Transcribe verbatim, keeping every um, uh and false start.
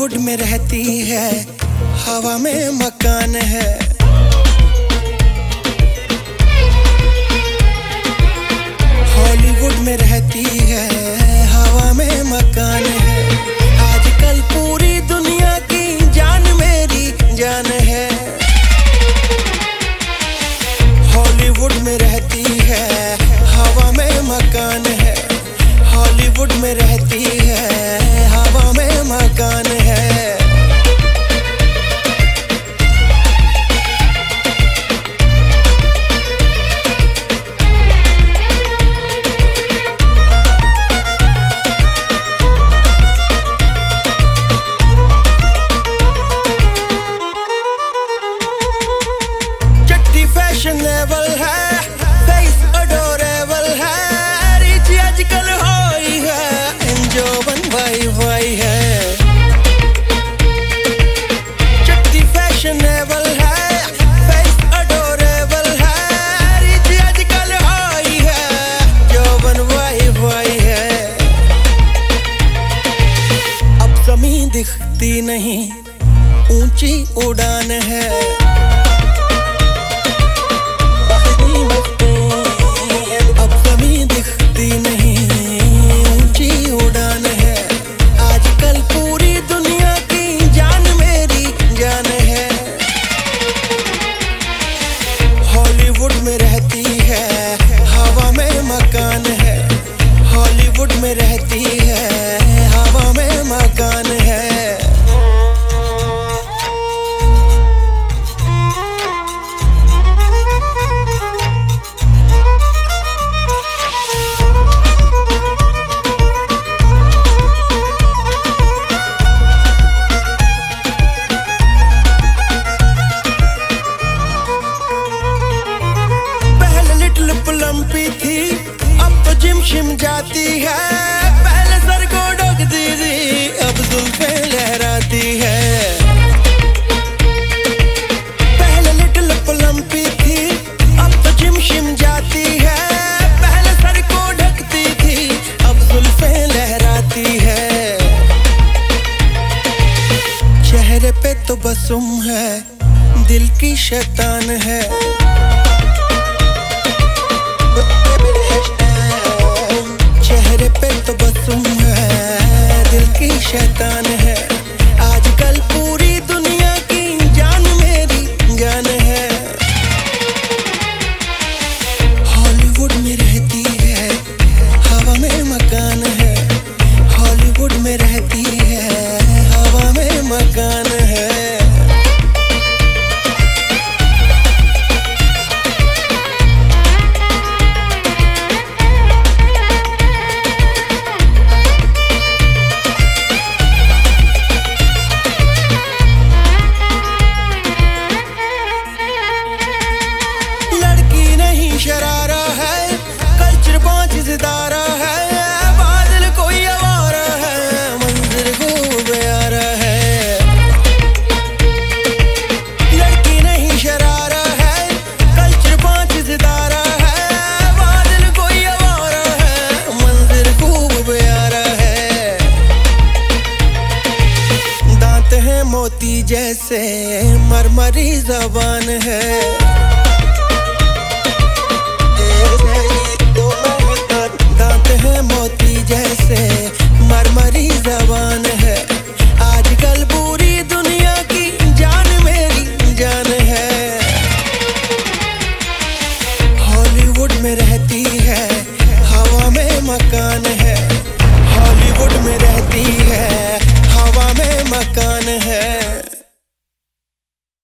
Hollywood में रहती है, हवा में मकान है। हॉलीवुड में रहती है, हवा में मकान है। आजकल पूरी दुनिया की जान मेरी जान है। हॉलीवुड में रहती है, हवा में मकान है। हॉलीवुड में रहती है, हवा में मकान है। चट्टी फैशनेबल है, फेस अडोरेबल है, रिच आजकल होई है, एंजोवन वाई वाई है। चट्टी फैशनेबल है, फेस अडोरेबल है, रिच आजकल होई है, जौवन वाई वाई है। अब ज़मीन दिखती नहीं, ऊंची उड़ान है। अब ज़मीन दिखती नहीं, ऊंची उड़ान है। आजकल पूरी दुनिया की जान मेरी जान है। हॉलीवुड में रहती है, हवा में मकान है। हॉलीवुड में रहती है, हवा में मकान है। लंपी थी, अब तो जिम शिम जाती है। पहले सर को ढकती थी, अब जुल्फें लहराती है। पहले लिटिल लंपी थी, अब तो जिम शिम जाती है। पहले सर को ढकती थी, अब जुल्फें लहराती है। चेहरे पे तो बसुम है, दिल की शैतान है। चेहरे पे तो बसुम है, दिल की शैतान है। आजकल पूरी दुनिया की जान मेरी जान है। हॉलीवुड में रहती है, हवा में मकान है। हॉलीवुड में रहती है, हवा में मकान है। शरारा है, कल्चर पांच सितारा है। बादल कोई आवारा है, मंदिर खूब प्यारा है। लड़की नहीं शरारा है, कल्चर पांच सितारा है। बादल कोई आवारा है, मंदिर खूब प्यारा है। दांत हैं मोती जैसे, मरमरी जबान है। दांत है मोती जैसे, मरमरी जबान है। आजकल पूरी दुनिया की जान मेरी जान है। हॉलीवुड में रहती है, हवा में मकान है। हॉलीवुड में रहती है, हवा में मकान